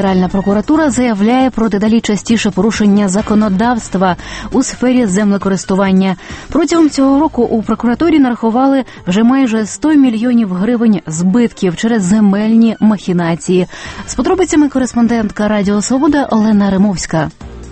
Генеральна прокуратура заявляє про дедалі частіше порушення законодавства у сфері землекористування. Протягом цього року у прокуратурі нарахували вже майже 100 мільйонів гривень збитків через земельні махінації. З подробицями кореспондентка Радіо Свобода Олена Римовська.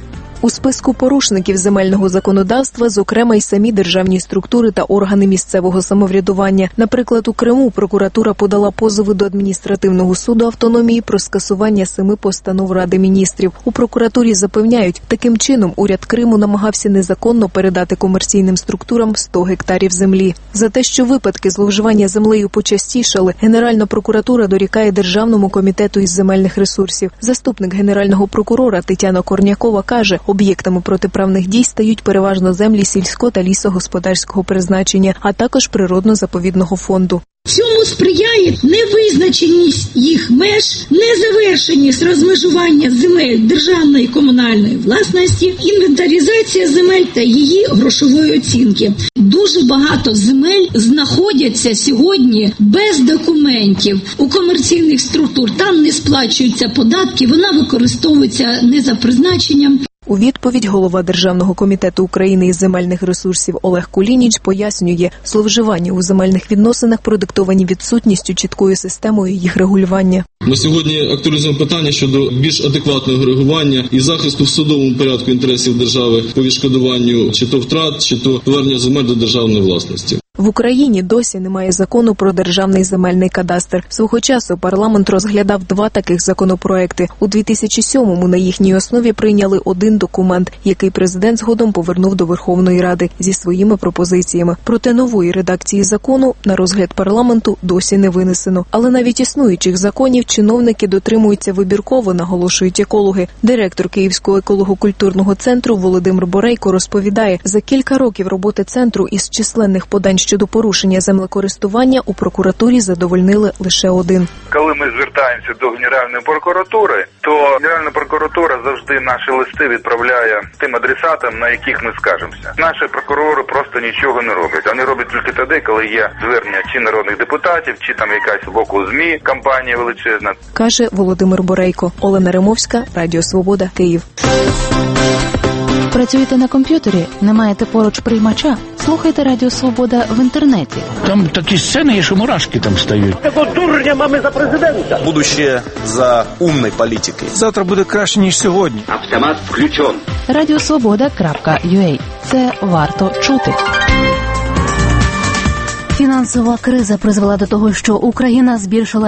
У списку порушників земельного законодавства, зокрема, й самі державні структури та органи місцевого самоврядування. Наприклад, у Криму прокуратура подала позови до адміністративного суду автономії про скасування 7 постанов Ради міністрів. У прокуратурі запевняють, таким чином уряд Криму намагався незаконно передати комерційним структурам 100 гектарів землі. За те, що випадки зловживання землею почастішали, Генеральна прокуратура дорікає Державному комітету із земельних ресурсів. Заступник генерального прокурора Тетяна Корнякова каже, об'єктами протиправних дій стають переважно землі сільського та лісогосподарського призначення, а також природно-заповідного фонду. Цьому сприяє невизначеність їх меж, незавершеність розмежування земель державної і комунальної власності, інвентаризація земель та її грошової оцінки. Дуже багато земель знаходяться сьогодні без документів у комерційних структур. Там не сплачуються податки, вона використовується не за призначенням. У відповідь голова Державного комітету України із земельних ресурсів Олег Кулініч пояснює, зловживання у земельних відносинах продиктовані відсутністю чіткої системою їх регулювання. Ми сьогодні актуалізуємо питання щодо більш адекватного реагування і захисту в судовому порядку інтересів держави по відшкодуванню чи то втрат, чи то повернення земель до державної власності. В Україні досі немає закону про державний земельний кадастр. Свого часу парламент розглядав 2 таких законопроекти. У 2007-му на їхній основі прийняли один документ, який президент згодом повернув до Верховної Ради зі своїми пропозиціями. Проте нової редакції закону на розгляд парламенту досі не винесено. Але навіть існуючих законів чиновники дотримуються вибірково, наголошують екологи. Директор Київського еколого-культурного центру Володимир Борейко розповідає, за кілька років роботи центру із численних подань щодо порушення землекористування у прокуратурі задовольнили лише один. Коли ми звертаємося до Генеральної прокуратури, то Генеральна прокуратура завжди наші листи відправляє тим адресатам, на яких ми скажемося. Наші прокурори просто нічого не роблять. Вони роблять тільки тоді, коли є звернення чи народних депутатів, чи там якась з боку ЗМІ, кампанія величезна. Каже Володимир Борейко. Олена Римовська, Радіо Свобода, Київ. Працюєте на комп'ютері? Не маєте поруч приймача? Слухайте Радіо Свобода в інтернеті. Там такі сцени, що мурашки там стають. Такого дурня мами за президента. Будущее за умной політикою. Завтра буде краще, ніж сьогодні. Автомат включен. Radiosvoboda.ua. Це варто чути. Фінансова криза призвела до того, що Україна збільшила